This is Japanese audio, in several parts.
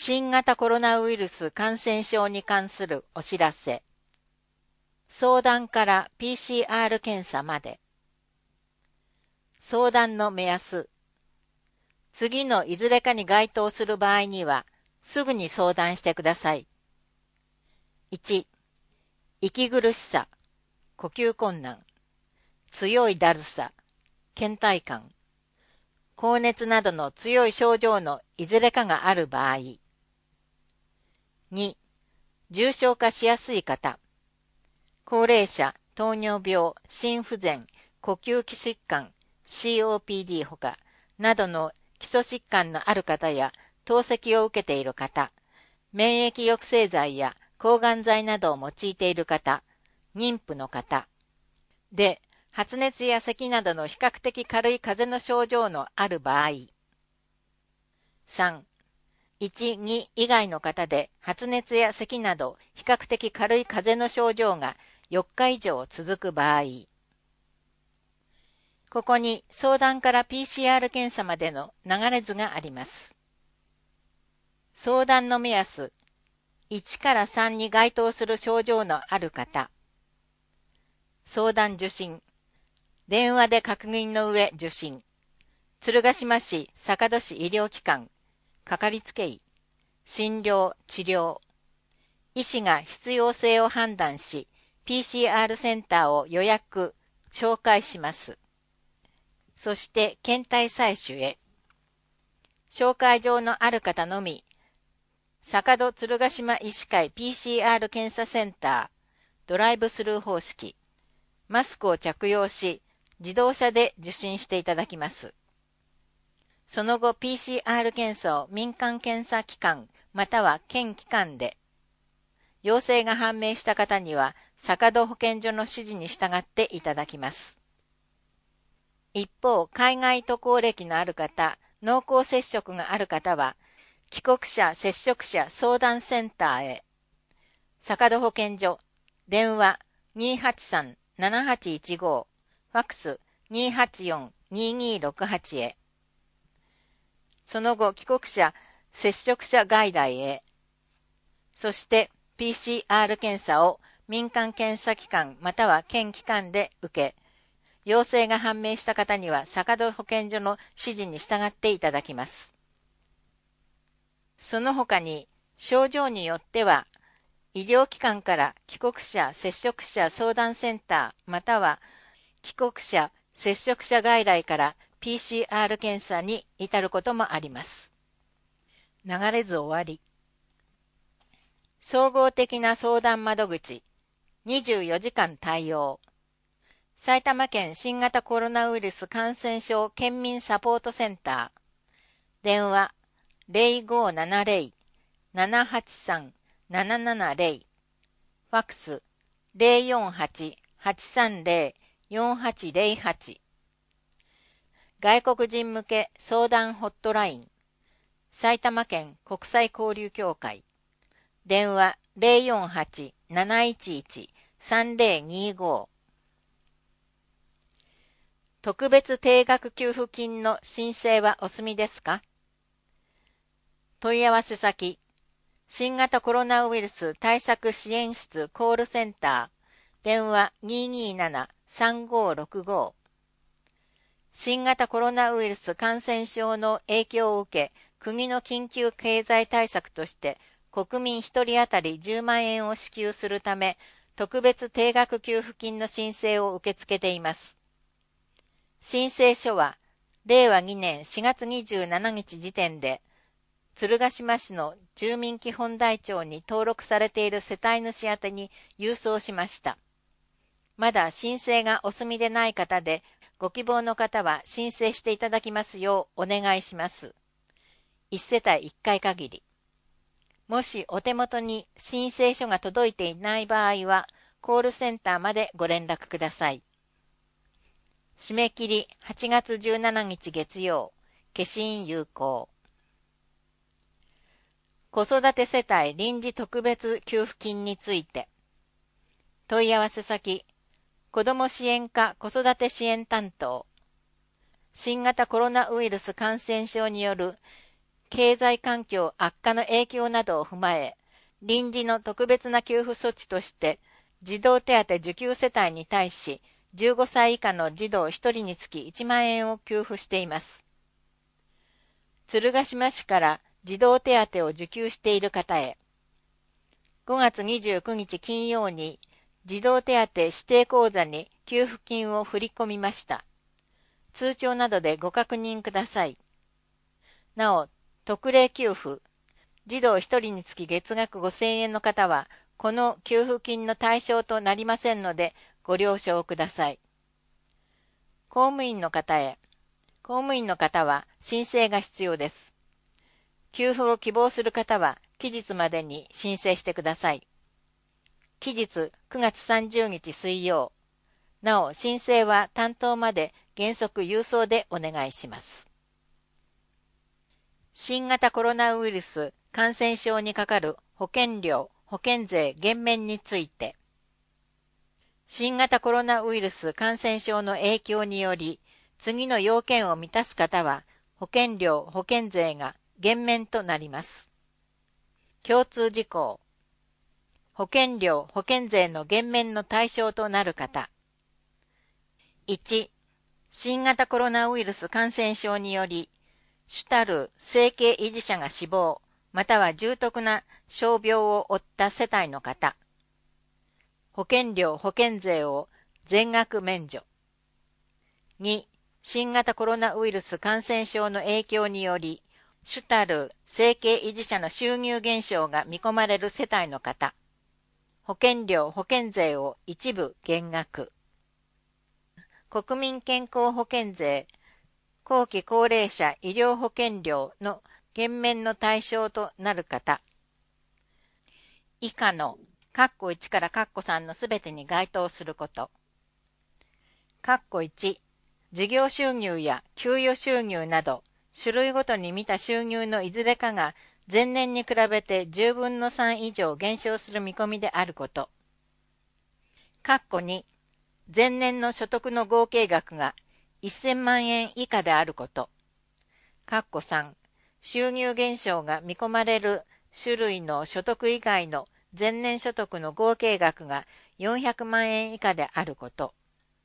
新型コロナウイルス感染症に関するお知らせ。相談から PCR 検査まで。相談の目安。次のいずれかに該当する場合には、すぐに相談してください。1、息苦しさ、呼吸困難、強いだるさ、倦怠感、高熱などの強い症状のいずれかがある場合。2、重症化しやすい方、高齢者、糖尿病、心不全、呼吸器疾患、COPD ほか、などの基礎疾患のある方や、透析を受けている方、免疫抑制剤や抗がん剤などを用いている方、妊婦の方。で、発熱や咳などの比較的軽い風邪の症状のある場合。3、1、2以外の方で発熱や咳など比較的軽い風邪の症状が4日以上続く場合。ここに相談から PCR 検査までの流れ図があります。相談の目安。1から3に該当する症状のある方。相談受診。電話で確認の上受診。鶴ヶ島市坂戸市医療機関。かかりつけ医。診療、治療。医師が必要性を判断し、PCR センターを予約、紹介します。そして検体採取へ。紹介状のある方のみ、坂戸鶴ヶ島医師会 PCR 検査センター、ドライブスルー方式、マスクを着用し、自動車で受診していただきます。その後 PCR 検査を民間検査機関または県機関で、陽性が判明した方には坂戸保健所の指示に従っていただきます。一方、海外渡航歴のある方、濃厚接触がある方は、帰国者接触者相談センターへ。坂戸保健所、電話 283-7815、ファックス 284-2268 へ。その後、帰国者接触者外来へ。そして、PCR 検査を民間検査機関または県機関で受け、陽性が判明した方には坂戸保健所の指示に従っていただきます。その他に症状によっては医療機関から帰国者接触者相談センターまたは帰国者接触者外来から PCR 検査に至ることもあります。流れ図終わり。総合的な相談窓口24時間対応。埼玉県新型コロナウイルス感染症県民サポートセンター。電話0570-783-770。ファックス048-830-4808。外国人向け相談ホットライン。埼玉県国際交流協会。電話048-711-3025。特別定額給付金の申請はお済みですか？問い合わせ先、新型コロナウイルス対策支援室コールセンター、電話227-3565。新型コロナウイルス感染症の影響を受け、国の緊急経済対策として、国民1人当たり10万円を支給するため、特別定額給付金の申請を受け付けています。申請書は、令和2年4月27日時点で、鶴ヶ島市の住民基本台帳に登録されている世帯主宛てに郵送しました。まだ申請がお済みでない方で、ご希望の方は申請していただきますようお願いします。1世帯1回限り。もしお手元に申請書が届いていない場合は、コールセンターまでご連絡ください。締め切り8月17日月曜、消印有効。子育て世帯臨時特別給付金について。問い合わせ先、子ども支援課子育て支援担当。新型コロナウイルス感染症による経済環境悪化の影響などを踏まえ、臨時の特別な給付措置として、児童手当受給世帯に対し、15歳以下の児童1人につき1万円を給付しています。鶴ヶ島市から児童手当を受給している方へ、5月29日金曜に児童手当指定口座に給付金を振り込みました。通帳などでご確認ください。なお、特例給付、児童1人につき月額5000円の方は、この給付金の対象となりませんので、ご了承ください。公務員の方へ、公務員の方は申請が必要です。給付を希望する方は、期日までに申請してください。期日9月30日水曜。なお、申請は担当まで原則郵送でお願いします。新型コロナウイルス感染症にかかる保険料・保険税減免について、新型コロナウイルス感染症の影響により、次の要件を満たす方は、保険料・保険税が減免となります。共通事項。保険料・保険税の減免の対象となる方。1、新型コロナウイルス感染症により、主たる生計維持者が死亡、または重篤な傷病を負った世帯の方。保険料・保険税を全額免除。2、新型コロナウイルス感染症の影響により、主たる生計維持者の収入減少が見込まれる世帯の方。保険料・保険税を一部減額。国民健康保険税、後期高齢者医療保険料の減免の対象となる方。以下の括弧1から括弧3のすべてに該当すること。括弧1、事業収入や給与収入など、種類ごとに見た収入のいずれかが前年に比べて10分の3以上減少する見込みであること。括弧2、前年の所得の合計額が1000万円以下であること。括弧3、収入減少が見込まれる種類の所得以外の前年所得の合計額が400万円以下であること。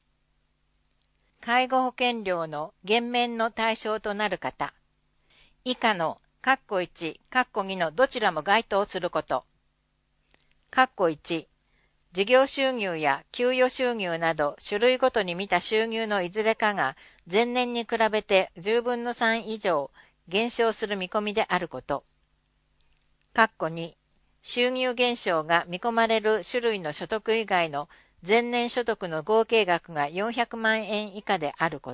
介護保険料の減免の対象となる方。以下の括弧1、括弧2のどちらも該当すること。括弧1、事業収入や給与収入など種類ごとに見た収入のいずれかが前年に比べて10分の3以上減少する見込みであること。括弧2、収入減少が見込まれる種類の所得以外の前年所得の合計額が400万円以下であること。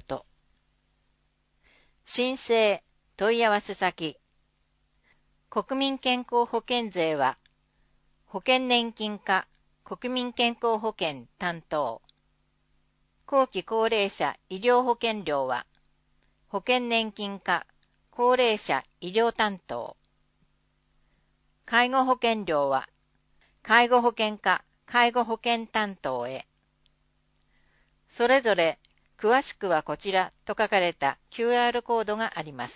申請、問い合わせ先。国民健康保険税は、保険年金課、国民健康保険担当。後期高齢者医療保険料は、保険年金課、高齢者医療担当。介護保険料は、介護保険課、介護保険担当へ。それぞれ、詳しくはこちらと書かれた QR コードがあります。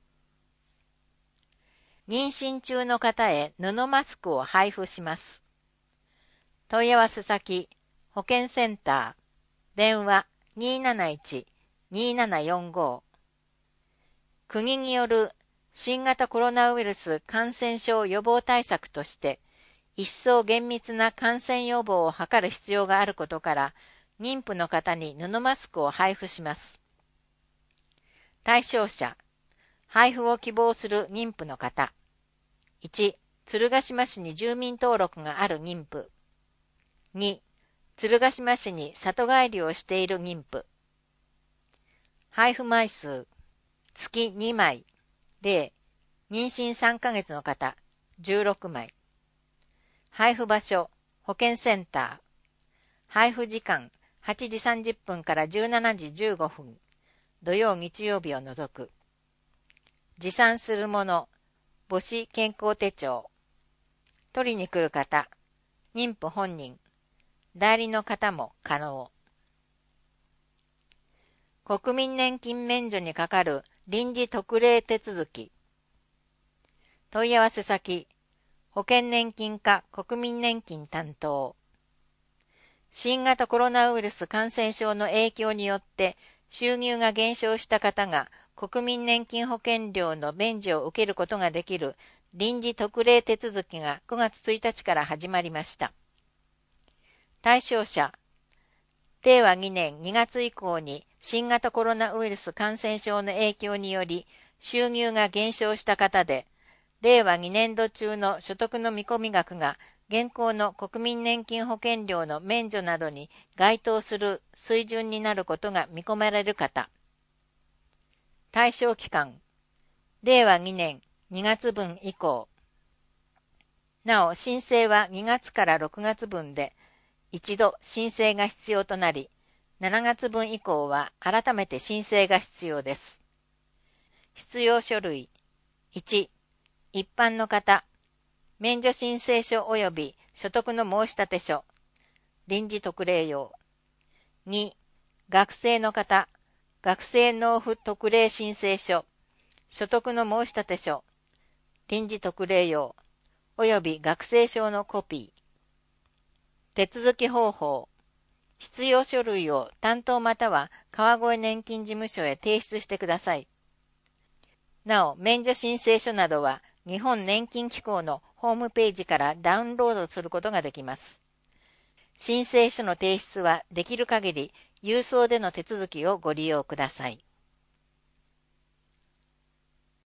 妊娠中の方へ布マスクを配布します。問い合わせ先、保健センター、電話271-2745。国による新型コロナウイルス感染症予防対策として、一層厳密な感染予防を図る必要があることから、妊婦の方に布マスクを配布します。対象者、配布を希望する妊婦の方。1、鶴ヶ島市に住民登録がある妊婦。2、鶴ヶ島市に里帰りをしている妊婦。配布枚数、月2枚。例、妊娠3ヶ月の方、16枚。配布場所、保健センター。配布時間、8時30分から17時15分。土曜日曜日を除く。持参するもの、母子健康手帳。取りに来る方、妊婦本人、代理の方も可能。国民年金免除にかかる臨時特例手続き。 問い合わせ先、保険年金課国民年金担当。新型コロナウイルス感染症の影響によって収入が減少した方が国民年金保険料の免除を受けることができる臨時特例手続きが9月1日から始まりました。対象者、令和2年2月以降に新型コロナウイルス感染症の影響により収入が減少した方で、令和2年度中の所得の見込み額が現行の国民年金保険料の免除などに該当する水準になることが見込まれる方。対象期間、令和2年2月分以降。なお、申請は2月から6月分で、一度申請が必要となり、7月分以降は改めて申請が必要です。必要書類。1、一般の方、免除申請書及び所得の申立書、臨時特例用。2、学生の方、学生納付特例申請書、所得の申立書、臨時特例用、及び学生証のコピー。手続き方法。必要書類を担当または川越年金事務所へ提出してください。なお、免除申請書などは日本年金機構のホームページからダウンロードすることができます。申請書の提出はできる限り郵送での手続きをご利用ください。